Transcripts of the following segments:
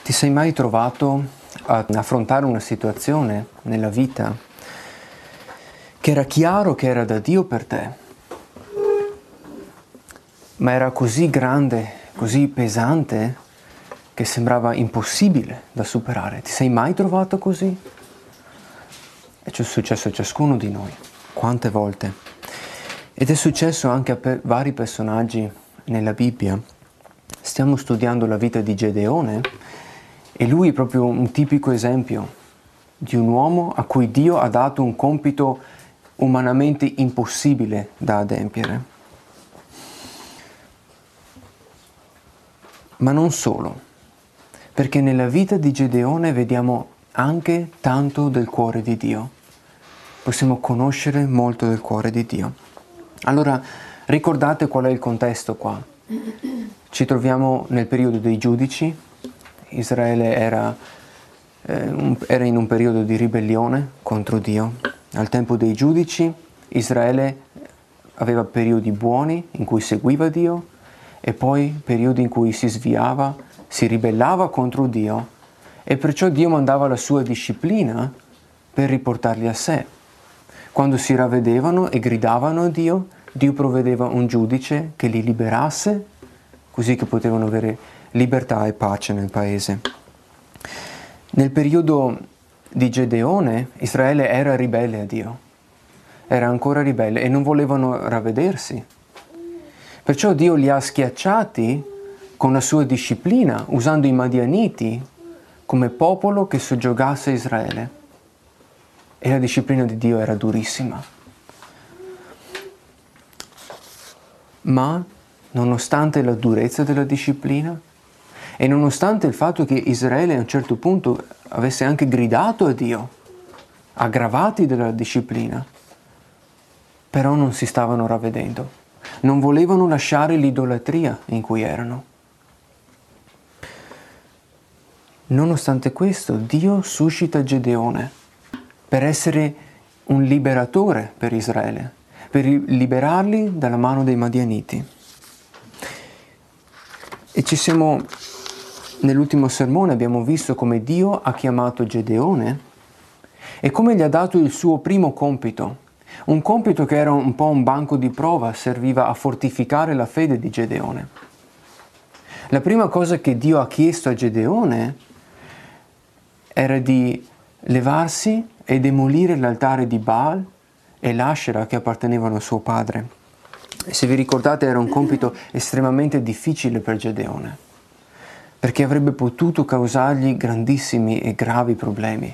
Ti sei mai trovato ad affrontare una situazione nella vita che era chiaro che era da Dio per te, ma era così grande, così pesante, che sembrava impossibile da superare? Ti sei mai trovato così? E c'è successo a ciascuno di noi, quante volte. Ed è successo anche a vari personaggi nella Bibbia. Stiamo studiando la vita di Gedeone e lui è proprio un tipico esempio di un uomo a cui Dio ha dato un compito umanamente impossibile da adempiere. Ma non solo, perché nella vita di Gedeone vediamo anche tanto del cuore di Dio. Possiamo conoscere molto del cuore di Dio. Allora, ricordate qual è il contesto qua? Ci troviamo nel periodo dei giudici. Israele era in un periodo di ribellione contro Dio. Al tempo dei giudici, Israele aveva periodi buoni in cui seguiva Dio e poi periodi in cui si sviava, si ribellava contro Dio, e perciò Dio mandava la sua disciplina per riportarli a sé. Quando si ravvedevano e gridavano a Dio, Dio provvedeva un giudice che li liberasse, così che potevano avere libertà e pace nel paese. Nel periodo di Gedeone, Israele era ribelle a Dio, era ancora ribelle e non volevano ravvedersi. Perciò Dio li ha schiacciati con la sua disciplina, usando i Madianiti come popolo che soggiogasse Israele. E la disciplina di Dio era durissima. Ma, nonostante la durezza della disciplina, e nonostante il fatto che Israele a un certo punto avesse anche gridato a Dio, aggravati dalla disciplina, però non si stavano ravvedendo. Non volevano lasciare l'idolatria in cui erano. Nonostante questo, Dio suscita Gedeone per essere un liberatore per Israele, per liberarli dalla mano dei Madianiti. E nell'ultimo sermone abbiamo visto come Dio ha chiamato Gedeone e come gli ha dato il suo primo compito, un compito che era un po' un banco di prova, serviva a fortificare la fede di Gedeone. La prima cosa che Dio ha chiesto a Gedeone era di levarsi e demolire l'altare di Baal e l'Ascera che appartenevano a suo padre. E se vi ricordate, era un compito estremamente difficile per Gedeone, perché avrebbe potuto causargli grandissimi e gravi problemi.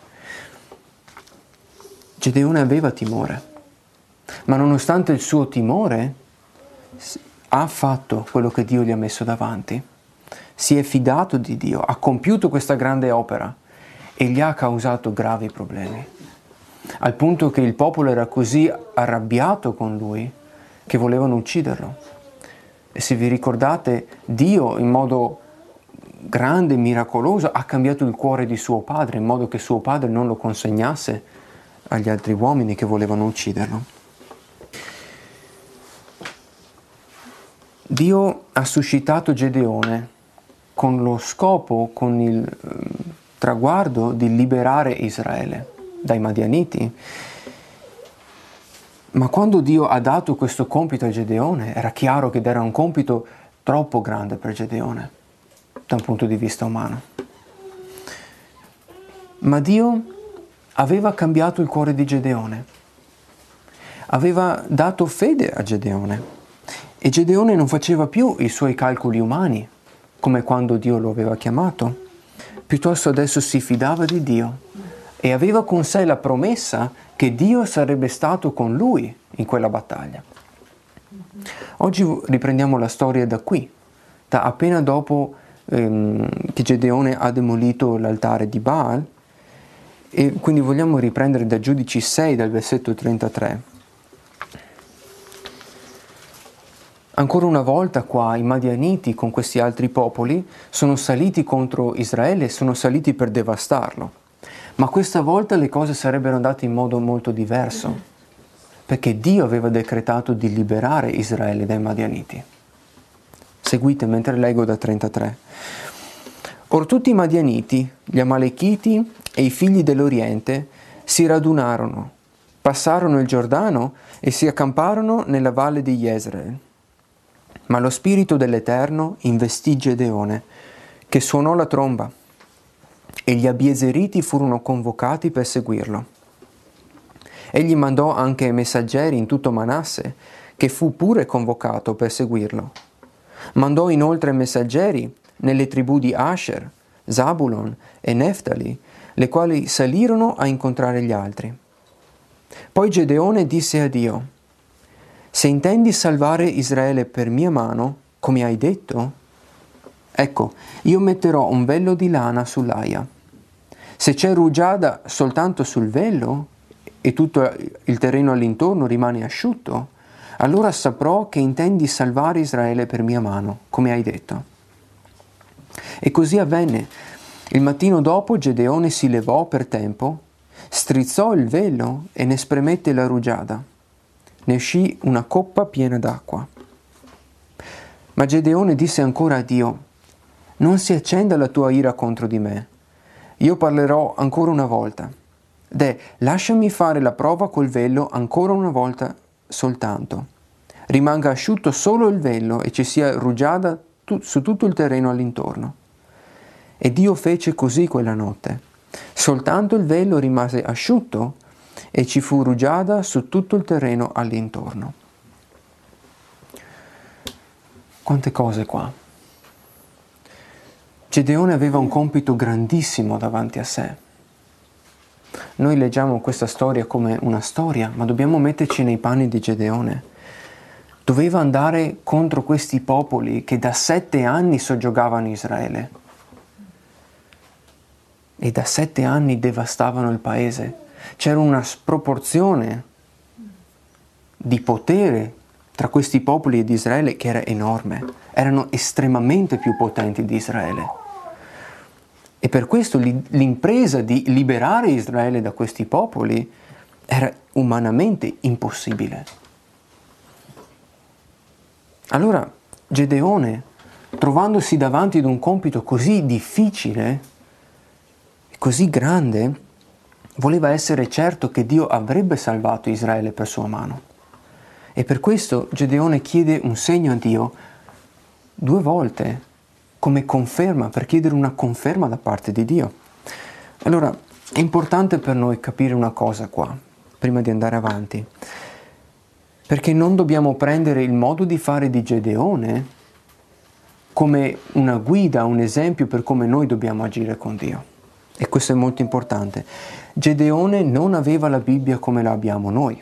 Gedeone aveva timore, ma nonostante il suo timore ha fatto quello che Dio gli ha messo davanti. Si è fidato di Dio, ha compiuto questa grande opera e gli ha causato gravi problemi, al punto che il popolo era così arrabbiato con lui che volevano ucciderlo. E se vi ricordate, Dio in modo grande e miracoloso ha cambiato il cuore di suo padre in modo che suo padre non lo consegnasse agli altri uomini che volevano ucciderlo. Dio ha suscitato Gedeone con lo scopo, con il traguardo di liberare Israele dai Madianiti. Ma quando Dio ha dato questo compito a Gedeone, era chiaro che era un compito troppo grande per Gedeone, da un punto di vista umano. Ma Dio aveva cambiato il cuore di Gedeone, aveva dato fede a Gedeone, e Gedeone non faceva più i suoi calcoli umani, come quando Dio lo aveva chiamato. Piuttosto adesso si fidava di Dio e aveva con sé la promessa che Dio sarebbe stato con lui in quella battaglia. Oggi riprendiamo la storia da qui, da appena dopo che Gedeone ha demolito l'altare di Baal, e quindi vogliamo riprendere da Giudici 6, dal versetto 33. Ancora una volta qua i Madianiti con questi altri popoli sono saliti contro Israele e sono saliti per devastarlo. Ma questa volta le cose sarebbero andate in modo molto diverso, perché Dio aveva decretato di liberare Israele dai Madianiti. Seguite mentre leggo da 33. Or tutti i Madianiti, gli Amalechiti e i figli dell'Oriente si radunarono, passarono il Giordano e si accamparono nella valle di Jezreel. Ma lo Spirito dell'Eterno investì Gedeone, che suonò la tromba, e gli abiezeriti furono convocati per seguirlo. Egli mandò anche messaggeri in tutto Manasse, che fu pure convocato per seguirlo. Mandò inoltre messaggeri nelle tribù di Asher, Zabulon e Neftali, le quali salirono a incontrare gli altri. Poi Gedeone disse a Dio: se intendi salvare Israele per mia mano, come hai detto, ecco, io metterò un vello di lana sull'aia. Se c'è rugiada soltanto sul vello e tutto il terreno all'intorno rimane asciutto, allora saprò che intendi salvare Israele per mia mano, come hai detto. E così avvenne. Il mattino dopo Gedeone si levò per tempo, strizzò il velo e ne spremette la rugiada. Ne uscì una coppa piena d'acqua. Ma Gedeone disse ancora a Dio: non si accenda la tua ira contro di me. Io parlerò ancora una volta. Lasciami fare la prova col velo ancora una volta soltanto. Rimanga asciutto solo il velo e ci sia rugiada su tutto il terreno all'intorno. E Dio fece così quella notte. Soltanto il velo rimase asciutto e ci fu rugiada su tutto il terreno all'intorno. Quante cose qua. Gedeone aveva un compito grandissimo davanti a sé. Noi leggiamo questa storia come una storia, ma dobbiamo metterci nei panni di Gedeone. Doveva andare contro questi popoli che da 7 anni soggiogavano Israele e da 7 anni devastavano il paese. C'era una sproporzione di potere tra questi popoli ed Israele che era enorme. Erano estremamente più potenti di Israele. E per questo l'impresa di liberare Israele da questi popoli era umanamente impossibile. Allora Gedeone, trovandosi davanti ad un compito così difficile e così grande, voleva essere certo che Dio avrebbe salvato Israele per sua mano. E per questo Gedeone chiede un segno a Dio 2 volte, come conferma, per chiedere una conferma da parte di Dio. Allora, è importante per noi capire una cosa qua, prima di andare avanti, perché non dobbiamo prendere il modo di fare di Gedeone come una guida, un esempio per come noi dobbiamo agire con Dio. E questo è molto importante. Gedeone non aveva la Bibbia come la abbiamo noi.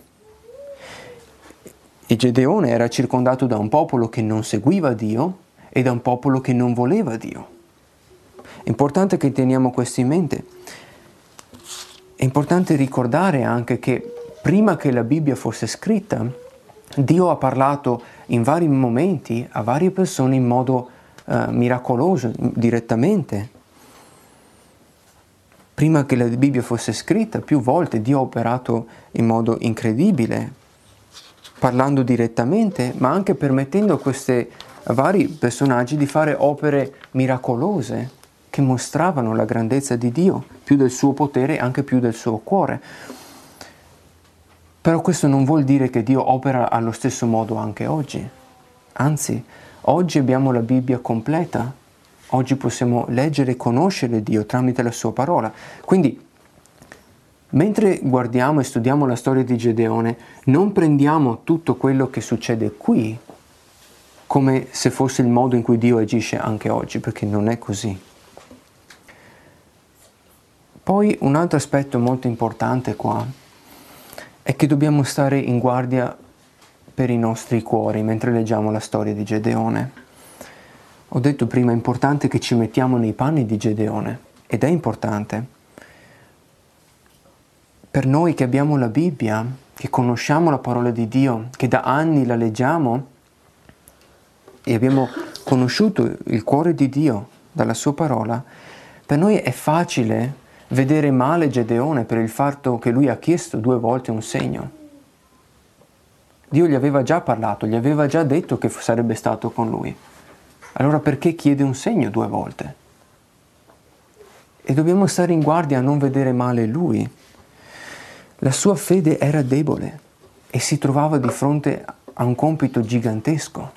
E Gedeone era circondato da un popolo che non seguiva Dio e da un popolo che non voleva Dio. È importante che teniamo questo in mente. È importante ricordare anche che prima che la Bibbia fosse scritta, Dio ha parlato in vari momenti a varie persone in modo miracoloso, direttamente. Prima che la Bibbia fosse scritta, più volte Dio ha operato in modo incredibile, parlando direttamente, ma anche permettendo a questi vari personaggi di fare opere miracolose che mostravano la grandezza di Dio, più del suo potere e anche più del suo cuore. Però questo non vuol dire che Dio opera allo stesso modo anche oggi. Anzi, oggi abbiamo la Bibbia completa. Oggi possiamo leggere e conoscere Dio tramite la sua parola. Quindi, mentre guardiamo e studiamo la storia di Gedeone, non prendiamo tutto quello che succede qui come se fosse il modo in cui Dio agisce anche oggi, perché non è così. Poi un altro aspetto molto importante qua è che dobbiamo stare in guardia per i nostri cuori mentre leggiamo la storia di Gedeone. Ho detto prima, è importante che ci mettiamo nei panni di Gedeone, ed è importante. Per noi che abbiamo la Bibbia, che conosciamo la parola di Dio, che da anni la leggiamo e abbiamo conosciuto il cuore di Dio dalla sua parola, per noi è facile vedere male Gedeone per il fatto che lui ha chiesto 2 volte un segno. Dio gli aveva già parlato, gli aveva già detto che sarebbe stato con lui. Allora perché chiede un segno 2 volte? e dobbiamo stare in guardia a non vedere male lui. La sua fede era debole e si trovava di fronte a un compito gigantesco.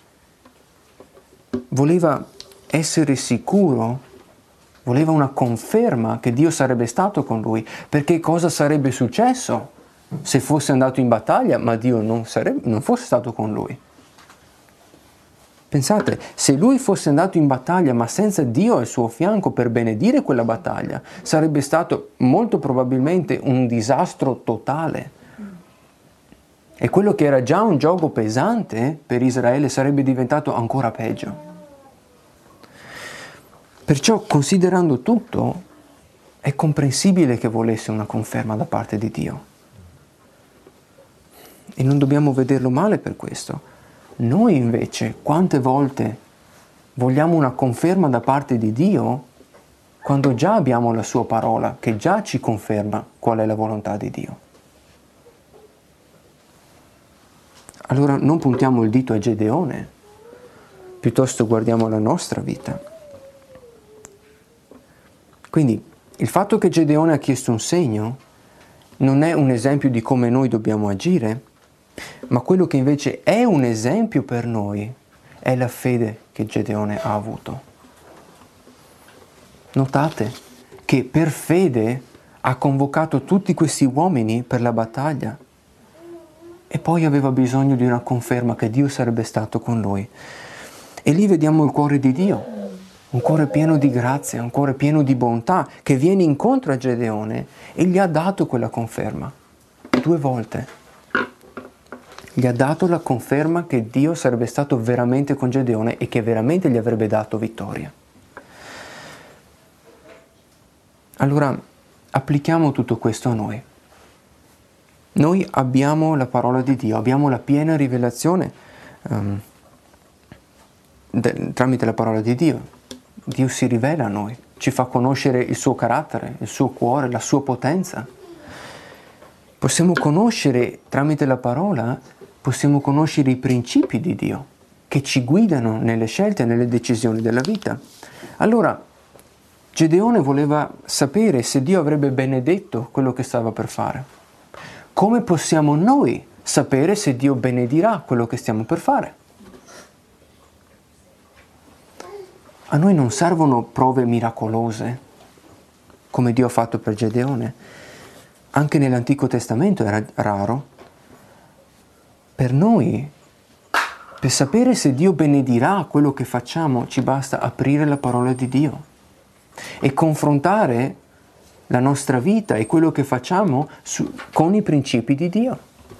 Voleva essere sicuro, voleva una conferma che Dio sarebbe stato con lui, perché cosa sarebbe successo se fosse andato in battaglia ma Dio non fosse stato con lui? Pensate, se lui fosse andato in battaglia ma senza Dio al suo fianco per benedire quella battaglia, sarebbe stato molto probabilmente un disastro totale. E quello che era già un gioco pesante per Israele sarebbe diventato ancora peggio. Perciò, considerando tutto, è comprensibile che volesse una conferma da parte di Dio. E non dobbiamo vederlo male per questo. Noi invece, quante volte vogliamo una conferma da parte di Dio quando già abbiamo la sua parola, che già ci conferma qual è la volontà di Dio? Allora non puntiamo il dito a Gedeone, piuttosto guardiamo la nostra vita. Quindi il fatto che Gedeone ha chiesto un segno non è un esempio di come noi dobbiamo agire, ma quello che invece è un esempio per noi è la fede che Gedeone ha avuto. Notate che per fede ha convocato tutti questi uomini per la battaglia e poi aveva bisogno di una conferma che Dio sarebbe stato con lui. E lì vediamo il cuore di Dio, un cuore pieno di grazia, un cuore pieno di bontà, che viene incontro a Gedeone e gli ha dato quella conferma 2 volte. Gli ha dato la conferma che Dio sarebbe stato veramente con Gedeone e che veramente gli avrebbe dato vittoria. Allora, applichiamo tutto questo a noi. Noi abbiamo la parola di Dio, abbiamo la piena rivelazione tramite la parola di Dio. Dio si rivela a noi, ci fa conoscere il suo carattere, il suo cuore, la sua potenza. Possiamo conoscere tramite la parola, possiamo conoscere i principi di Dio che ci guidano nelle scelte e nelle decisioni della vita. Allora, Gedeone voleva sapere se Dio avrebbe benedetto quello che stava per fare. Come possiamo noi sapere se Dio benedirà quello che stiamo per fare? A noi non servono prove miracolose, come Dio ha fatto per Gedeone. Anche nell'Antico Testamento era raro. Per noi, per sapere se Dio benedirà quello che facciamo, ci basta aprire la parola di Dio e confrontare la nostra vita e quello che facciamo con i principi di Dio.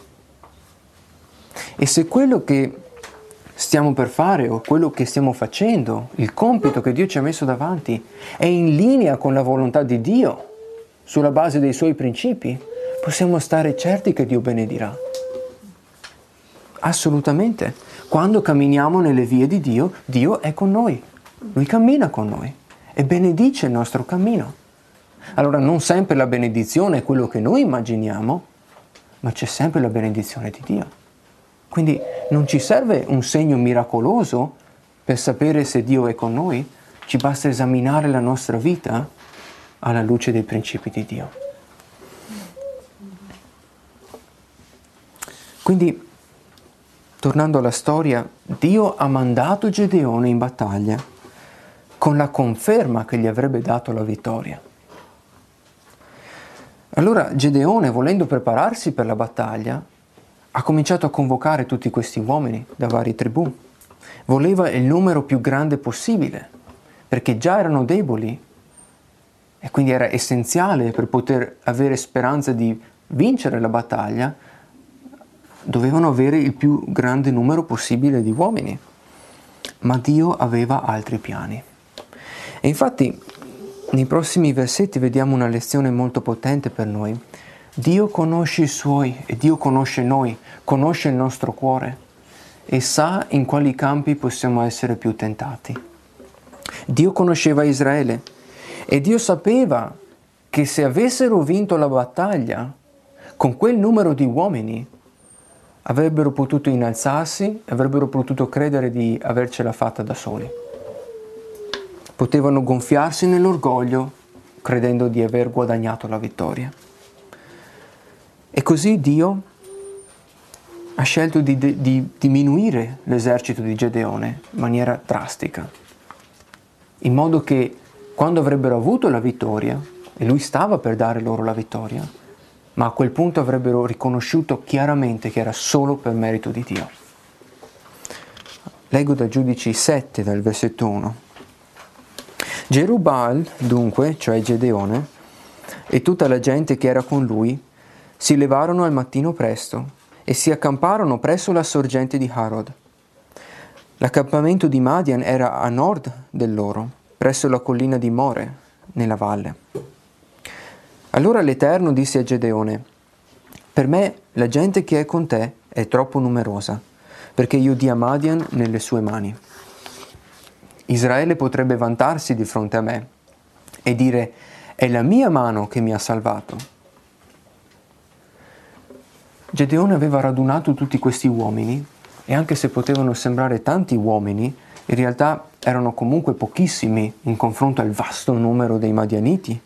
E se quello che stiamo per fare o quello che stiamo facendo, il compito che Dio ci ha messo davanti, è in linea con la volontà di Dio, sulla base dei suoi principi, possiamo stare certi che Dio benedirà. Assolutamente. Quando camminiamo nelle vie di Dio, Dio è con noi. Lui cammina con noi e benedice il nostro cammino. Allora non sempre la benedizione è quello che noi immaginiamo, ma c'è sempre la benedizione di Dio. Quindi non ci serve un segno miracoloso per sapere se Dio è con noi, ci basta esaminare la nostra vita alla luce dei principi di Dio. Quindi, tornando alla storia, Dio ha mandato Gedeone in battaglia con la conferma che gli avrebbe dato la vittoria. Allora Gedeone, volendo prepararsi per la battaglia, ha cominciato a convocare tutti questi uomini da varie tribù. Voleva il numero più grande possibile, perché già erano deboli e quindi era essenziale per poter avere speranza di vincere la battaglia, dovevano avere il più grande numero possibile di uomini. Ma Dio aveva altri piani. E infatti nei prossimi versetti vediamo una lezione molto potente per noi. Dio conosce i suoi e Dio conosce noi, conosce il nostro cuore e sa in quali campi possiamo essere più tentati. Dio conosceva Israele e Dio sapeva che se avessero vinto la battaglia con quel numero di uomini avrebbero potuto innalzarsi, avrebbero potuto credere di avercela fatta da soli. Potevano gonfiarsi nell'orgoglio credendo di aver guadagnato la vittoria. E così Dio ha scelto di diminuire l'esercito di Gedeone in maniera drastica, in modo che quando avrebbero avuto la vittoria, e lui stava per dare loro la vittoria, ma a quel punto avrebbero riconosciuto chiaramente che era solo per merito di Dio. Leggo da Giudici 7, dal versetto 1. Gerubbaal, dunque, cioè Gedeone, e tutta la gente che era con lui, si levarono al mattino presto e si accamparono presso la sorgente di Harod. L'accampamento di Madian era a nord del loro, presso la collina di More, nella valle. Allora l'Eterno disse a Gedeone: per me la gente che è con te è troppo numerosa, perché io dia Madian nelle sue mani. Israele potrebbe vantarsi di fronte a me e dire: è la mia mano che mi ha salvato. Gedeone aveva radunato tutti questi uomini, e anche se potevano sembrare tanti uomini, in realtà erano comunque pochissimi in confronto al vasto numero dei Madianiti.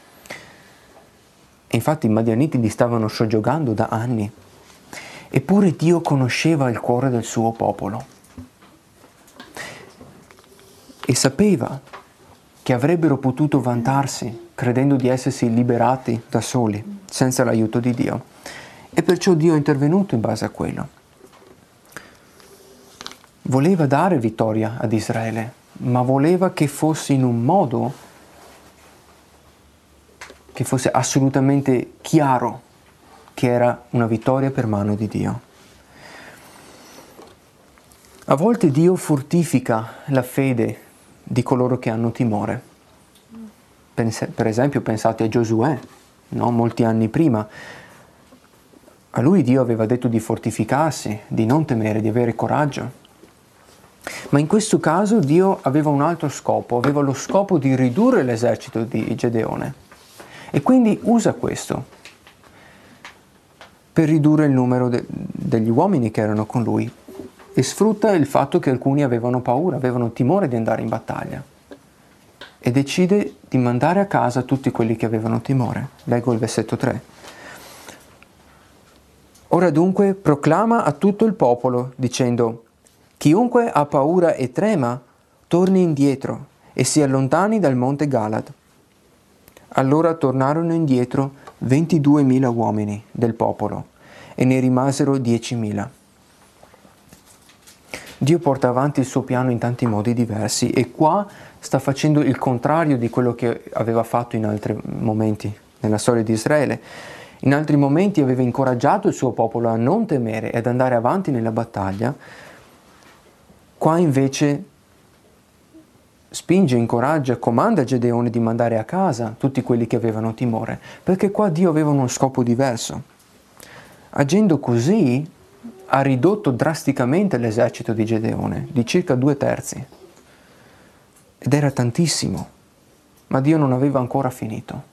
E infatti i Madianiti li stavano soggiogando da anni. Eppure Dio conosceva il cuore del suo popolo e sapeva che avrebbero potuto vantarsi credendo di essersi liberati da soli, senza l'aiuto di Dio. E perciò Dio è intervenuto in base a quello. Voleva dare vittoria ad Israele, ma voleva che fosse in un modo che fosse assolutamente chiaro che era una vittoria per mano di Dio. A volte Dio fortifica la fede di coloro che hanno timore. Per esempio pensate a Giosuè, no? Molti anni prima. A lui Dio aveva detto di fortificarsi, di non temere, di avere coraggio. Ma in questo caso Dio aveva un altro scopo, aveva lo scopo di ridurre l'esercito di Gedeone. E quindi usa questo per ridurre il numero degli uomini che erano con lui. E sfrutta il fatto che alcuni avevano paura, avevano timore di andare in battaglia. E decide di mandare a casa tutti quelli che avevano timore. Leggo il versetto 3. Ora dunque proclama a tutto il popolo, dicendo: chiunque ha paura e trema, torni indietro e si allontani dal monte Galad. Allora tornarono indietro 22.000 uomini del popolo e ne rimasero 10.000. Dio porta avanti il suo piano in tanti modi diversi e qua sta facendo il contrario di quello che aveva fatto in altri momenti nella storia di Israele. In altri momenti aveva incoraggiato il suo popolo a non temere e ad andare avanti nella battaglia. Qua invece spinge, incoraggia, comanda Gedeone di mandare a casa tutti quelli che avevano timore, perché qua Dio aveva uno scopo diverso. Agendo così ha ridotto drasticamente l'esercito di Gedeone, di circa 2/3. Ed era tantissimo, ma Dio non aveva ancora finito.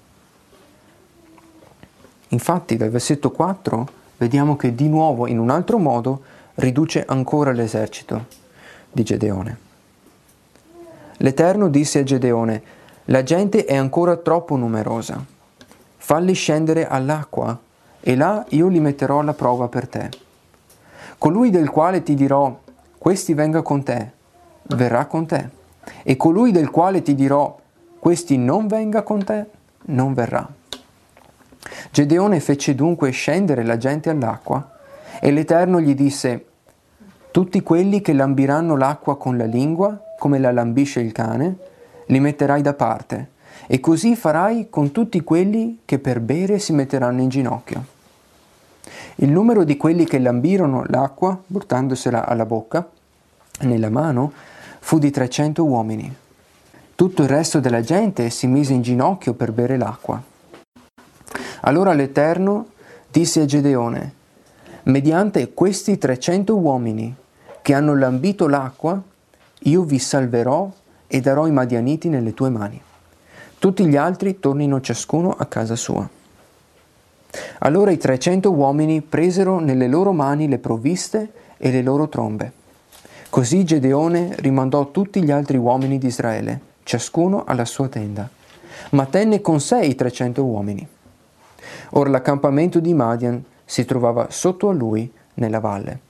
Infatti dal versetto 4 vediamo che di nuovo in un altro modo riduce ancora l'esercito di Gedeone. L'Eterno disse a Gedeone: la gente è ancora troppo numerosa, falli scendere all'acqua e là io li metterò alla prova per te. Colui del quale ti dirò: questi venga con te, verrà con te, e colui del quale ti dirò: questi non venga con te, non verrà. Gedeone fece dunque scendere la gente all'acqua, e l'Eterno gli disse: tutti quelli che lambiranno l'acqua con la lingua, come la lambisce il cane, li metterai da parte, e così farai con tutti quelli che per bere si metteranno in ginocchio. Il numero di quelli che lambirono l'acqua, portandosela alla bocca, nella mano, fu di 300 uomini. Tutto il resto della gente si mise in ginocchio per bere l'acqua. Allora l'Eterno disse a Gedeone: mediante questi 300 uomini che hanno lambito l'acqua, io vi salverò e darò i Madianiti nelle tue mani. Tutti gli altri tornino ciascuno a casa sua. Allora i 300 uomini presero nelle loro mani le provviste e le loro trombe. Così Gedeone rimandò tutti gli altri uomini di Israele, ciascuno alla sua tenda. ma tenne con sé i 300 uomini. Ora l'accampamento di Madian si trovava sotto a lui nella valle.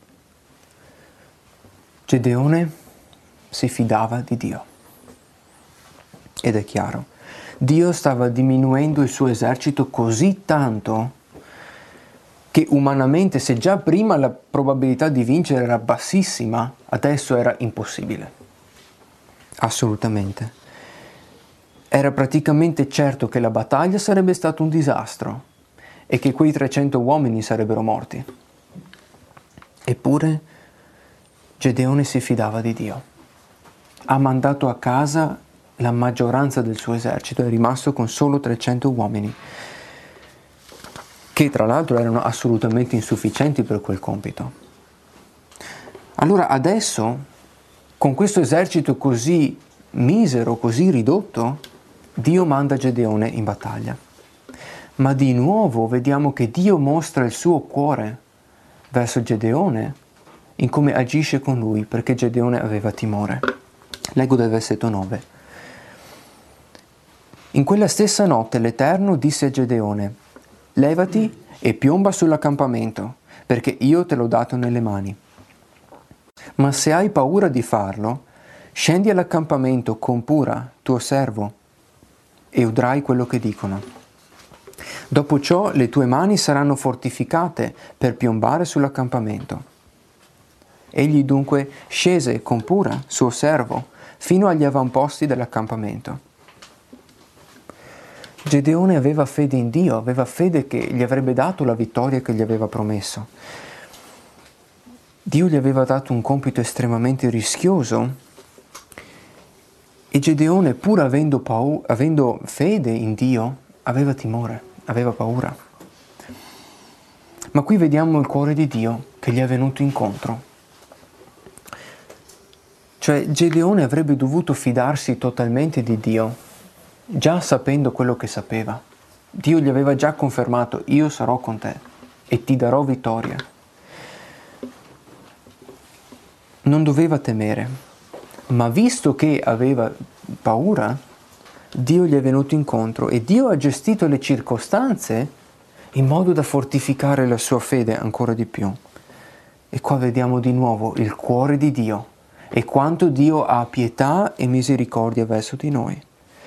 Gedeone si fidava di Dio. Ed è chiaro, Dio stava diminuendo il suo esercito così tanto che umanamente, se già prima la probabilità di vincere era bassissima, adesso era impossibile. Assolutamente. Era praticamente certo che la battaglia sarebbe stata un disastro e che quei 300 uomini sarebbero morti. Eppure Gedeone si fidava di Dio. Ha mandato a casa la maggioranza del suo esercito, è rimasto con solo 300 uomini, che tra l'altro erano assolutamente insufficienti per quel compito. Allora adesso, con questo esercito così misero, così ridotto, Dio manda Gedeone in battaglia. Ma di nuovo vediamo che Dio mostra il suo cuore verso Gedeone in come agisce con lui, perché Gedeone aveva timore. Leggo dal versetto 9. In quella stessa notte l'Eterno disse a Gedeone: levati e piomba sull'accampamento, perché io te l'ho dato nelle mani. Ma se hai paura di farlo, scendi all'accampamento con Pura, tuo servo, e udrai quello che dicono. Dopo ciò le tue mani saranno fortificate per piombare sull'accampamento. Egli dunque scese con Pura, suo servo, fino agli avamposti dell'accampamento. Gedeone aveva fede in Dio, aveva fede che gli avrebbe dato la vittoria che gli aveva promesso. Dio gli aveva dato un compito estremamente rischioso e Gedeone, pur avendo fede in Dio, aveva timore, aveva paura. Ma qui vediamo il cuore di Dio che gli è venuto incontro. Cioè Gedeone avrebbe dovuto fidarsi totalmente di Dio, già sapendo quello che sapeva. Dio gli aveva già confermato: io sarò con te e ti darò vittoria. Non doveva temere, ma visto che aveva paura, Dio gli è venuto incontro e Dio ha gestito le circostanze in modo da fortificare la sua fede ancora di più. E qua vediamo di nuovo il cuore di Dio e quanto Dio ha pietà e misericordia verso di noi.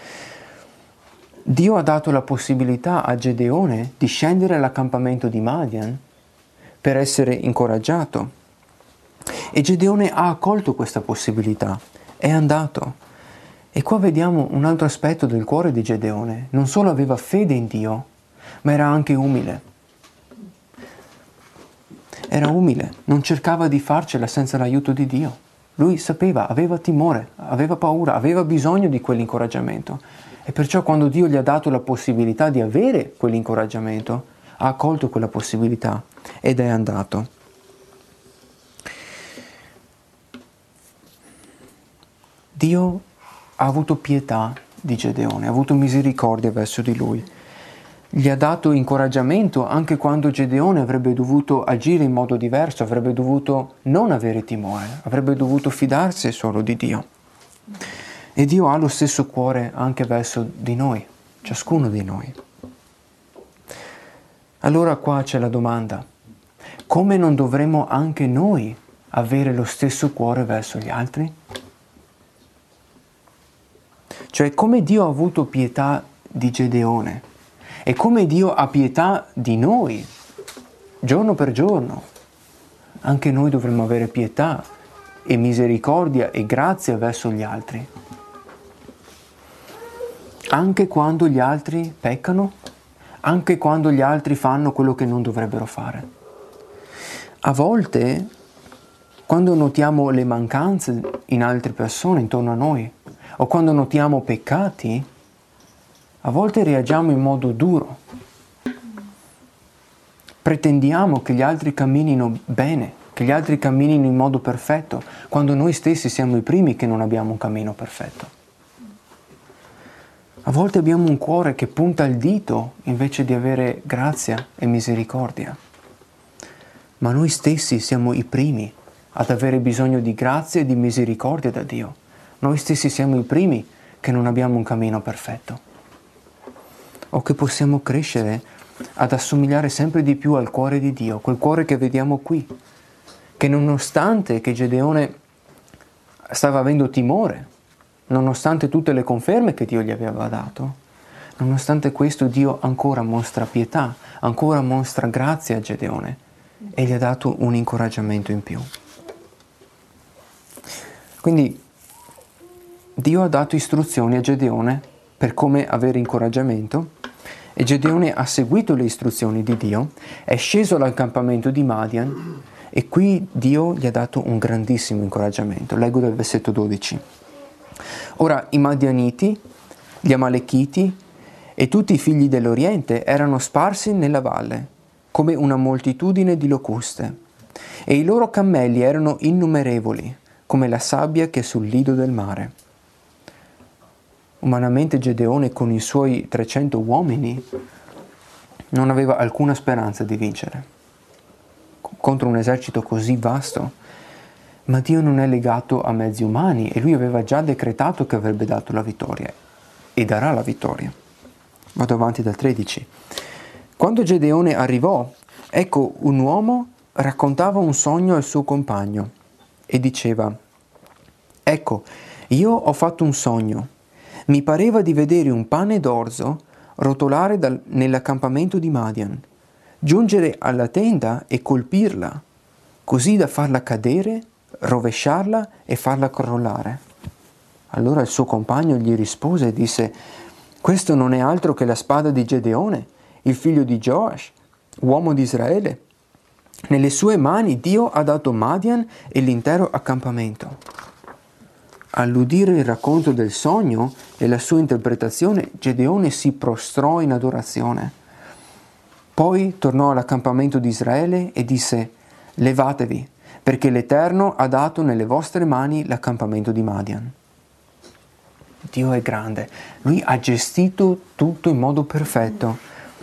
Dio ha dato la possibilità a Gedeone di scendere all'accampamento di Madian per essere incoraggiato. E Gedeone ha accolto questa possibilità, è andato. E qua vediamo un altro aspetto del cuore di Gedeone. Non solo aveva fede in Dio, ma era anche umile. Era umile, non cercava di farcela senza l'aiuto di Dio. Lui sapeva, aveva timore, aveva paura, aveva bisogno di quell'incoraggiamento. E perciò quando Dio gli ha dato la possibilità di avere quell'incoraggiamento, ha accolto quella possibilità ed è andato. Dio ha avuto pietà di Gedeone, ha avuto misericordia verso di lui. Gli ha dato incoraggiamento anche quando Gedeone avrebbe dovuto agire in modo diverso, avrebbe dovuto non avere timore, avrebbe dovuto fidarsi solo di Dio. E Dio ha lo stesso cuore anche verso di noi, ciascuno di noi. Allora qua c'è la domanda: come non dovremmo anche noi avere lo stesso cuore verso gli altri? Cioè, come Dio ha avuto pietà di Gedeone e come Dio ha pietà di noi, giorno per giorno, anche noi dovremmo avere pietà e misericordia e grazia verso gli altri. Anche quando gli altri peccano, anche quando gli altri fanno quello che non dovrebbero fare. A volte, quando notiamo le mancanze in altre persone intorno a noi, o quando notiamo peccati, a volte reagiamo in modo duro. Pretendiamo che gli altri camminino bene, che gli altri camminino in modo perfetto, quando noi stessi siamo i primi che non abbiamo un cammino perfetto. A volte abbiamo un cuore che punta il dito invece di avere grazia e misericordia. Ma noi stessi siamo i primi ad avere bisogno di grazia e di misericordia da Dio. Noi stessi siamo i primi che non abbiamo un cammino perfetto. o che possiamo crescere ad assomigliare sempre di più al cuore di Dio, quel cuore che vediamo qui, che nonostante che Gedeone stava avendo timore, nonostante tutte le conferme che Dio gli aveva dato, nonostante questo Dio ancora mostra pietà, ancora mostra grazia a Gedeone e gli ha dato un incoraggiamento in più. Quindi Dio ha dato istruzioni a Gedeone per come avere incoraggiamento e Gedeone ha seguito le istruzioni di Dio, è sceso all'accampamento di Madian e qui Dio gli ha dato un grandissimo incoraggiamento. Leggo dal versetto 12. Ora i Madianiti, gli Amalechiti e tutti i figli dell'Oriente erano sparsi nella valle, come una moltitudine di locuste, e i loro cammelli erano innumerevoli, come la sabbia che è sul lido del mare. Umanamente Gedeone con i suoi 300 uomini non aveva alcuna speranza di vincere contro un esercito così vasto, ma Dio non è legato a mezzi umani e lui aveva già decretato che avrebbe dato la vittoria e darà la vittoria. Vado avanti dal 13. Quando Gedeone arrivò, ecco un uomo raccontava un sogno al suo compagno e diceva: ecco, io ho fatto un sogno. Mi pareva di vedere un pane d'orzo rotolare nell'accampamento di Madian, giungere alla tenda e colpirla, così da farla cadere, rovesciarla e farla crollare. Allora il suo compagno gli rispose e disse: questo non è altro che la spada di Gedeone, il figlio di Joash, uomo di Israele. Nelle sue mani Dio ha dato Madian e l'intero accampamento. All'udire il racconto del sogno e la sua interpretazione, Gedeone si prostrò in adorazione. Poi tornò all'accampamento di Israele e disse: levatevi, perché l'Eterno ha dato nelle vostre mani l'accampamento di Madian. Dio è grande, Lui ha gestito tutto in modo perfetto,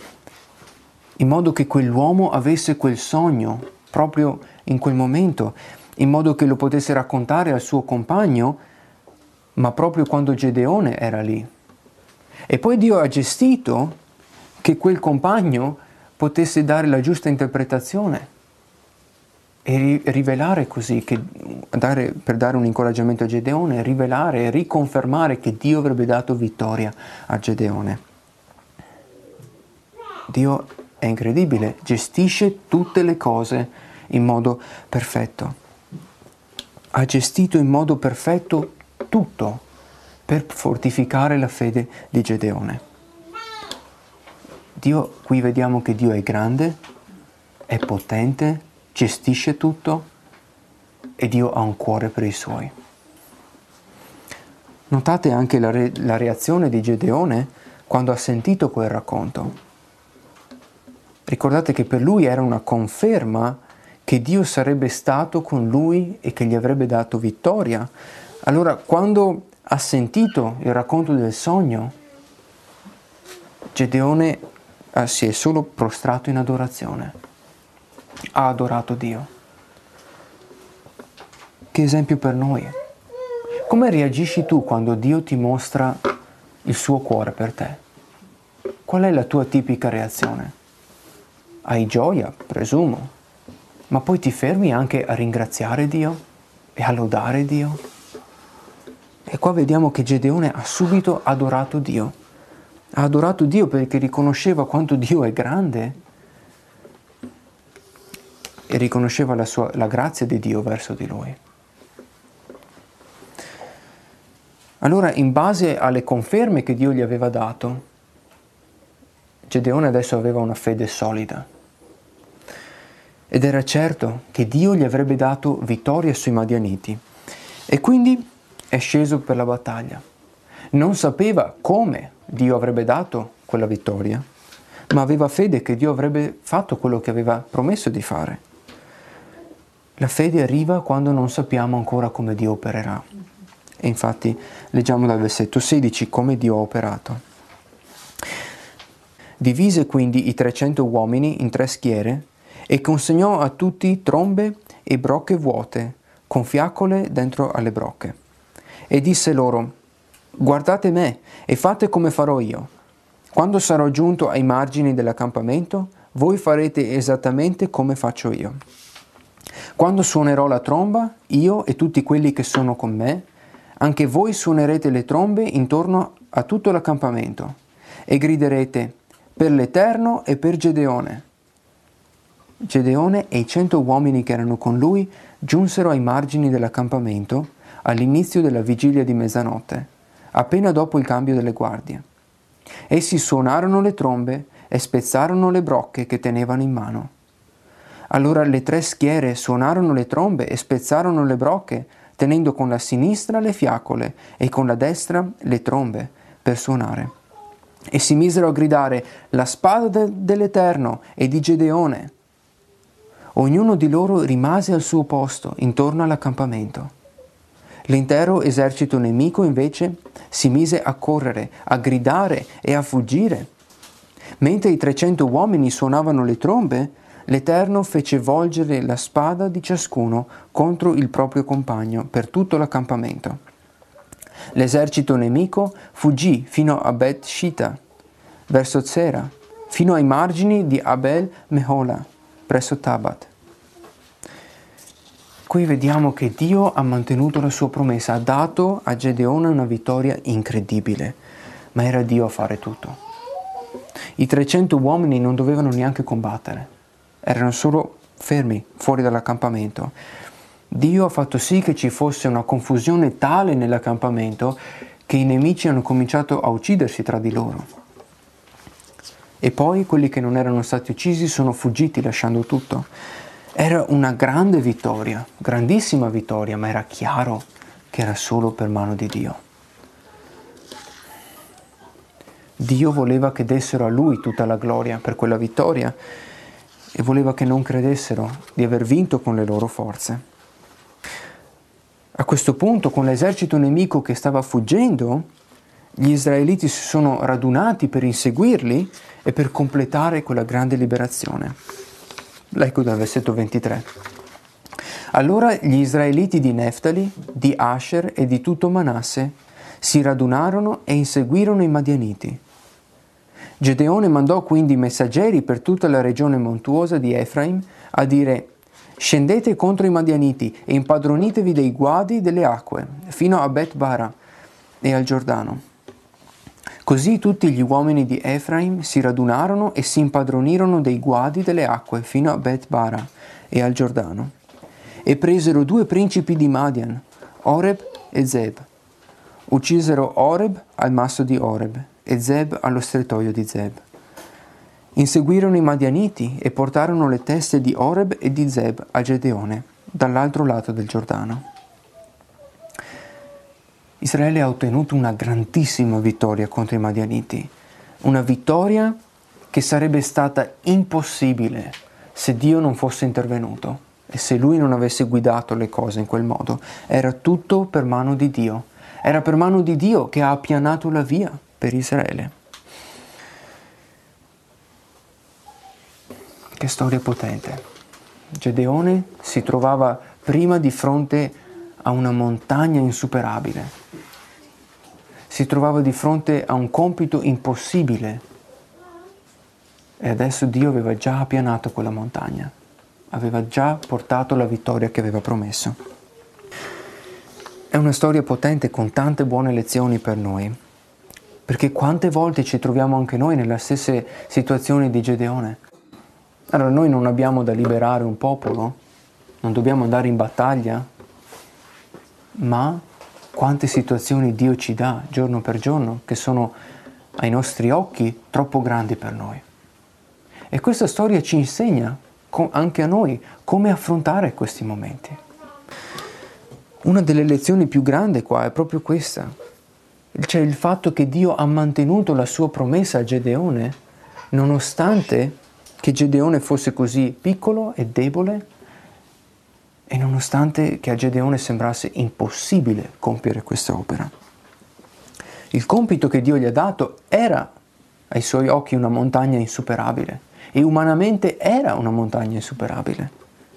in modo che quell'uomo avesse quel sogno proprio in quel momento, in modo che lo potesse raccontare al suo compagno, ma proprio quando Gedeone era lì. E poi Dio ha gestito che quel compagno potesse dare la giusta interpretazione e rivelare così, per dare un incoraggiamento a Gedeone, rivelare e riconfermare che Dio avrebbe dato vittoria a Gedeone. Dio è incredibile, gestisce tutte le cose in modo perfetto. Ha gestito in modo perfetto tutto per fortificare la fede di Gedeone. Dio, qui vediamo che Dio è grande, è potente, gestisce tutto e Dio ha un cuore per i suoi. Notate anche la reazione di Gedeone quando ha sentito quel racconto. Ricordate che per lui era una conferma che Dio sarebbe stato con lui e che gli avrebbe dato vittoria. Allora, quando ha sentito il racconto del sogno, Gedeone si è solo prostrato in adorazione. Ha adorato Dio. Che esempio per noi. Come reagisci tu quando Dio ti mostra il suo cuore per te? Qual è la tua tipica reazione? Hai gioia, presumo, ma poi ti fermi anche a ringraziare Dio e a lodare Dio? E qua vediamo che Gedeone ha subito adorato Dio. Ha adorato Dio perché riconosceva quanto Dio è grande e riconosceva la grazia di Dio verso di lui. Allora, in base alle conferme che Dio gli aveva dato, Gedeone adesso aveva una fede solida. Ed era certo che Dio gli avrebbe dato vittoria sui Madianiti. E quindi è sceso per la battaglia. Non sapeva come Dio avrebbe dato quella vittoria, ma aveva fede che Dio avrebbe fatto quello che aveva promesso di fare. La fede arriva quando non sappiamo ancora come Dio opererà. E infatti leggiamo dal versetto 16 come Dio ha operato. Divise quindi i 300 uomini in 3 schiere e consegnò a tutti trombe e brocche vuote, con fiaccole dentro alle brocche. E disse loro: guardate me e fate come farò io. Quando sarò giunto ai margini dell'accampamento, voi farete esattamente come faccio io. Quando suonerò la tromba, io e tutti quelli che sono con me, anche voi suonerete le trombe intorno a tutto l'accampamento e griderete per l'Eterno e per Gedeone. Gedeone e i 100 uomini che erano con lui giunsero ai margini dell'accampamento all'inizio della vigilia di mezzanotte, appena dopo il cambio delle guardie. Essi suonarono le trombe e spezzarono le brocche che tenevano in mano. Allora le 3 schiere suonarono le trombe e spezzarono le brocche, tenendo con la sinistra le fiacole e con la destra le trombe per suonare. E si misero a gridare la spada dell'Eterno e di Gedeone. Ognuno di loro rimase al suo posto intorno all'accampamento. L'intero esercito nemico invece si mise a correre, a gridare e a fuggire. Mentre i 300 uomini suonavano le trombe, l'Eterno fece volgere la spada di ciascuno contro il proprio compagno per tutto l'accampamento. L'esercito nemico fuggì fino a Bet Shita, verso Zera, fino ai margini di Abel Mehola, presso Tabat. Qui vediamo che Dio ha mantenuto la sua promessa, ha dato a Gedeone una vittoria incredibile, ma era Dio a fare tutto. I 300 uomini non dovevano neanche combattere, erano solo fermi fuori dall'accampamento. Dio ha fatto sì che ci fosse una confusione tale nell'accampamento che i nemici hanno cominciato a uccidersi tra di loro. E poi quelli che non erano stati uccisi sono fuggiti lasciando tutto. Era una grande vittoria, grandissima vittoria, ma era chiaro che era solo per mano di Dio. Dio voleva che dessero a Lui tutta la gloria per quella vittoria e voleva che non credessero di aver vinto con le loro forze. A questo punto, con l'esercito nemico che stava fuggendo, gli israeliti si sono radunati per inseguirli e per completare quella grande liberazione. Leggo dal versetto 23. Allora gli israeliti di Neftali, di Asher e di tutto Manasse si radunarono e inseguirono i Madianiti. Gedeone mandò quindi messaggeri per tutta la regione montuosa di Efraim a dire: scendete contro i Madianiti e impadronitevi dei guadi delle acque fino a Bet Bara e al Giordano. Così tutti gli uomini di Efraim si radunarono e si impadronirono dei guadi delle acque fino a Bet Bara e al Giordano. E presero 2 principi di Madian, Oreb e Zeb. Uccisero Oreb al masso di Oreb e Zeb allo strettoio di Zeb. Inseguirono i Madianiti e portarono le teste di Oreb e di Zeb a Gedeone, dall'altro lato del Giordano. Israele ha ottenuto una grandissima vittoria contro i Madianiti, una vittoria che sarebbe stata impossibile se Dio non fosse intervenuto e se Lui non avesse guidato le cose in quel modo. Era tutto per mano di Dio, era per mano di Dio che ha appianato la via per Israele. Che storia potente. Gedeone si trovava prima di fronte a una montagna insuperabile. Si trovava di fronte a un compito impossibile e adesso Dio aveva già appianato quella montagna, aveva già portato la vittoria che aveva promesso. È una storia potente con tante buone lezioni per noi, perché quante volte ci troviamo anche noi nelle stesse situazioni di Gedeone. Allora noi non abbiamo da liberare un popolo, non dobbiamo andare in battaglia, ma quante situazioni Dio ci dà giorno per giorno che sono ai nostri occhi troppo grandi per noi. E questa storia ci insegna anche a noi come affrontare questi momenti. Una delle lezioni più grandi qua è proprio questa, cioè il fatto che Dio ha mantenuto la sua promessa a Gedeone, nonostante che Gedeone fosse così piccolo e debole, e nonostante che a Gedeone sembrasse impossibile compiere questa opera. Il compito che Dio gli ha dato era ai suoi occhi una montagna insuperabile e umanamente era una montagna insuperabile.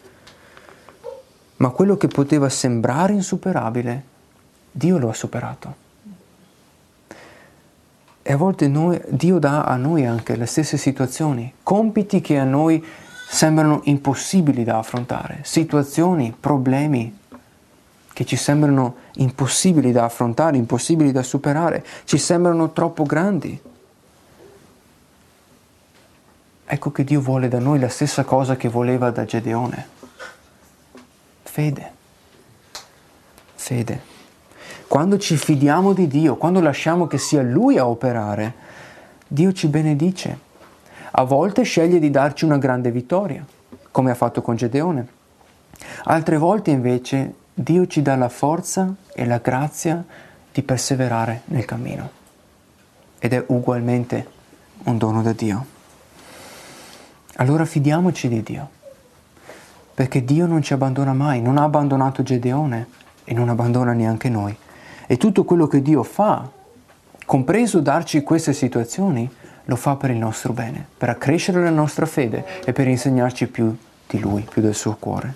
Ma quello che poteva sembrare insuperabile, Dio lo ha superato. E a volte Dio dà a noi anche le stesse situazioni, compiti che a noi sembrano impossibili da affrontare, situazioni, problemi che ci sembrano impossibili da affrontare, impossibili da superare, ci sembrano troppo grandi. Ecco che Dio vuole da noi la stessa cosa che voleva da Gedeone. Fede. Fede. Quando ci fidiamo di Dio, quando lasciamo che sia Lui a operare, Dio ci benedice. A volte sceglie di darci una grande vittoria, come ha fatto con Gedeone. Altre volte invece Dio ci dà la forza e la grazia di perseverare nel cammino. Ed è ugualmente un dono da Dio. Allora fidiamoci di Dio, perché Dio non ci abbandona mai, non ha abbandonato Gedeone e non abbandona neanche noi. E tutto quello che Dio fa, compreso darci queste situazioni, lo fa per il nostro bene, per accrescere la nostra fede e per insegnarci più di Lui, più del suo cuore.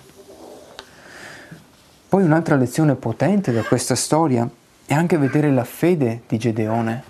Poi un'altra lezione potente da questa storia è anche vedere la fede di Gedeone.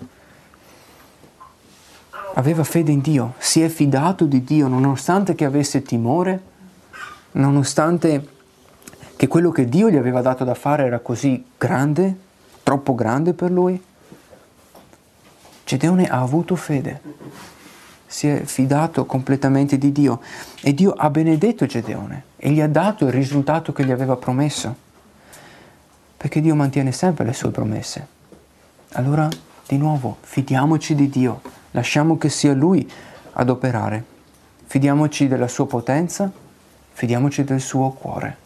Aveva fede in Dio, si è fidato di Dio, nonostante che avesse timore, nonostante che quello che Dio gli aveva dato da fare era così grande, troppo grande per lui. Gedeone ha avuto fede, si è fidato completamente di Dio e Dio ha benedetto Gedeone e gli ha dato il risultato che gli aveva promesso, perché Dio mantiene sempre le sue promesse. Allora, di nuovo, fidiamoci di Dio, lasciamo che sia Lui ad operare, fidiamoci della sua potenza, fidiamoci del suo cuore.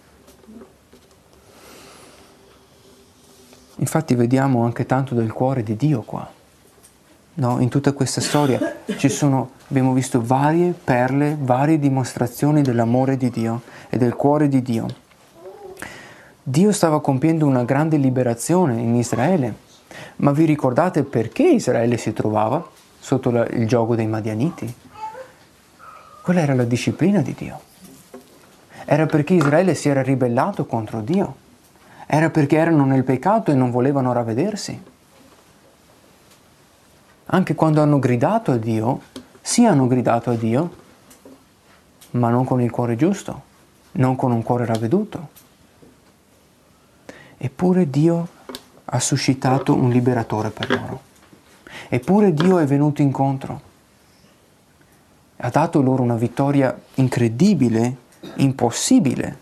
Infatti vediamo anche tanto del cuore di Dio qua. No? In tutta questa storia abbiamo visto varie perle, varie dimostrazioni dell'amore di Dio e del cuore di Dio. Dio stava compiendo una grande liberazione in Israele, ma vi ricordate perché Israele si trovava sotto il giogo dei Madianiti? Quella era la disciplina di Dio. Era perché Israele si era ribellato contro Dio. Era perché erano nel peccato e non volevano ravvedersi. Anche quando hanno gridato a Dio, sì hanno gridato a Dio, ma non con il cuore giusto, non con un cuore ravveduto. Eppure Dio ha suscitato un liberatore per loro. Eppure Dio è venuto incontro. Ha dato loro una vittoria incredibile, impossibile.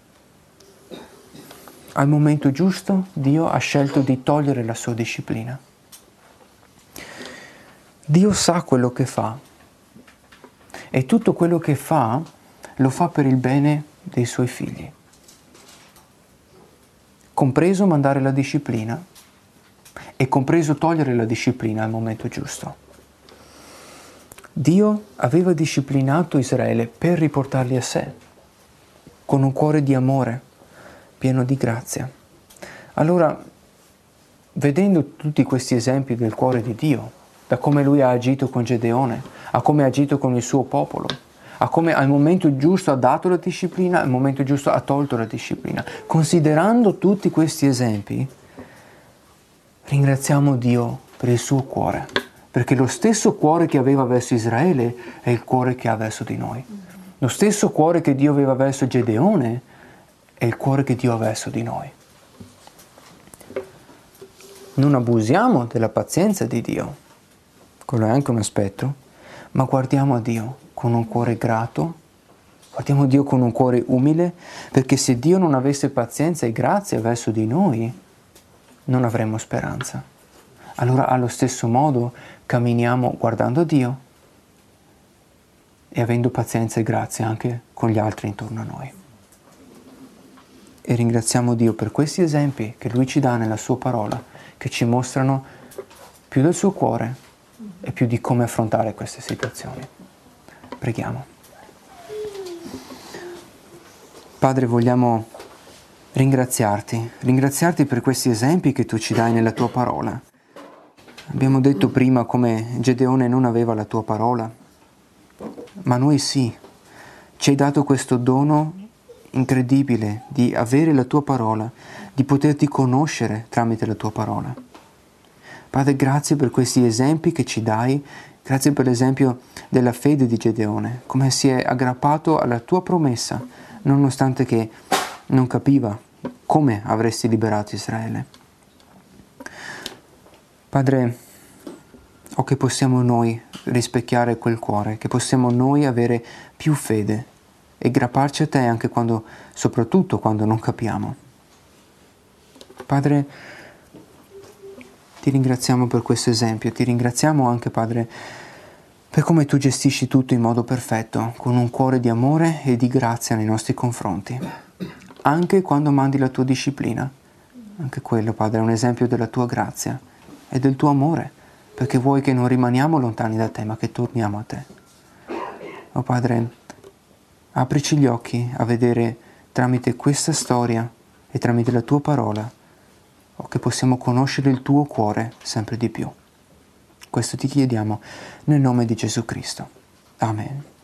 Al momento giusto Dio ha scelto di togliere la sua disciplina. Dio sa quello che fa e tutto quello che fa lo fa per il bene dei suoi figli, compreso mandare la disciplina e compreso togliere la disciplina al momento giusto. Dio aveva disciplinato Israele per riportarli a sé, con un cuore di amore, pieno di grazia. Allora, vedendo tutti questi esempi del cuore di Dio, da come Lui ha agito con Gedeone, a come ha agito con il suo popolo, a come al momento giusto ha dato la disciplina, al momento giusto ha tolto la disciplina, considerando tutti questi esempi, ringraziamo Dio per il suo cuore, perché lo stesso cuore che aveva verso Israele è il cuore che ha verso di noi. Lo stesso cuore che Dio aveva verso Gedeone è il cuore che Dio ha verso di noi. Non abusiamo della pazienza di Dio, quello è anche un aspetto, ma guardiamo a Dio con un cuore grato, guardiamo Dio con un cuore umile, perché se Dio non avesse pazienza e grazia verso di noi, non avremmo speranza. Allora allo stesso modo camminiamo guardando Dio e avendo pazienza e grazia anche con gli altri intorno a noi. E ringraziamo Dio per questi esempi che Lui ci dà nella sua parola, che ci mostrano più del suo cuore e più di come affrontare queste situazioni. Preghiamo. Padre, vogliamo ringraziarti per questi esempi che tu ci dai nella tua parola. Abbiamo detto prima come Gedeone non aveva la tua parola, ma noi sì. Ci hai dato questo dono incredibile di avere la tua parola, di poterti conoscere tramite la tua parola. Padre, grazie per questi esempi che ci dai, grazie per l'esempio della fede di Gedeone, come si è aggrappato alla tua promessa, nonostante che non capiva come avresti liberato Israele. Padre, o che possiamo noi rispecchiare quel cuore, che possiamo noi avere più fede e aggrapparci a te anche quando, soprattutto quando non capiamo. Padre, ti ringraziamo per questo esempio, ti ringraziamo anche, Padre, per come tu gestisci tutto in modo perfetto, con un cuore di amore e di grazia nei nostri confronti, anche quando mandi la tua disciplina. Anche quello, Padre, è un esempio della tua grazia e del tuo amore, perché vuoi che non rimaniamo lontani da te, ma che torniamo a te. Oh Padre, aprici gli occhi a vedere tramite questa storia e tramite la tua parola, o che possiamo conoscere il tuo cuore sempre di più. Questo ti chiediamo nel nome di Gesù Cristo. Amen.